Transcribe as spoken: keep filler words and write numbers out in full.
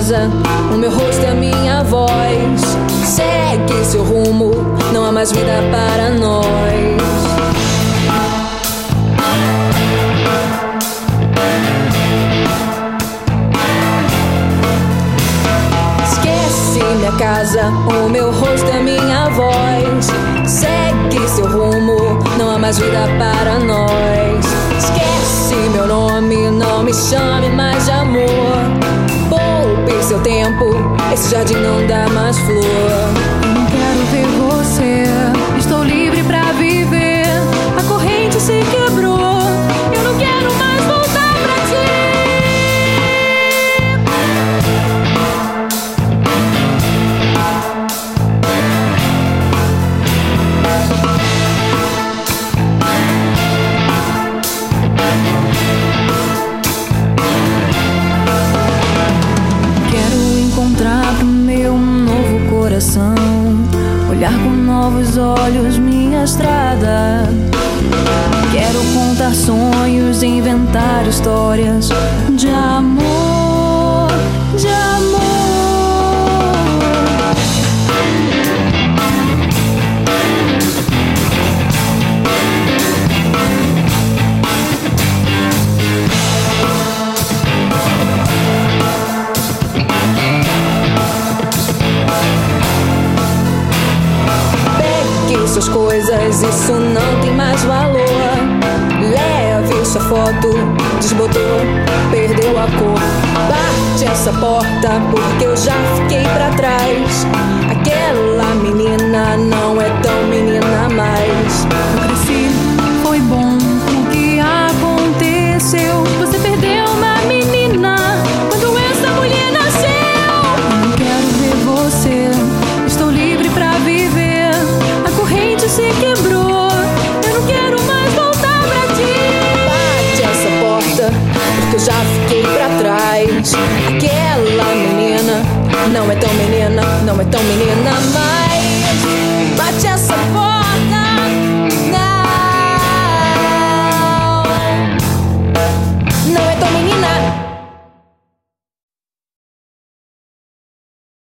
casa, o meu rosto e a minha voz. Segue seu rumo, não há mais vida para nós. Esquece minha casa, o meu rosto e a minha voz. Segue seu rumo, não há mais vida para nós. Esquece meu nome, não me chame mais de amor. Poupe seu tempo, esse jardim não dá mais flor. Eu não quero ver você, estou livre pra viver. A corrente se quebrou, eu não quero mais voltar pra ti. Olhar com novos olhos minha estrada. Quero contar sonhos, inventar histórias de amor, de amor. Suas coisas, isso não tem mais valor. Leve sua foto, desbotou, perdeu a cor. Bate essa porta, porque eu já fiquei pra trás. Aquela menina não é tão menina mais. Eu cresci, foi bom o que aconteceu. Você perdeu uma menina quando essa mulher nasceu. Eu não quero ver você, estou livre pra viver. Se quebrou, eu não quero mais voltar pra ti. Bate essa porta, porque eu já fiquei pra trás. Aquela menina não é tão menina, não é tão menina mais.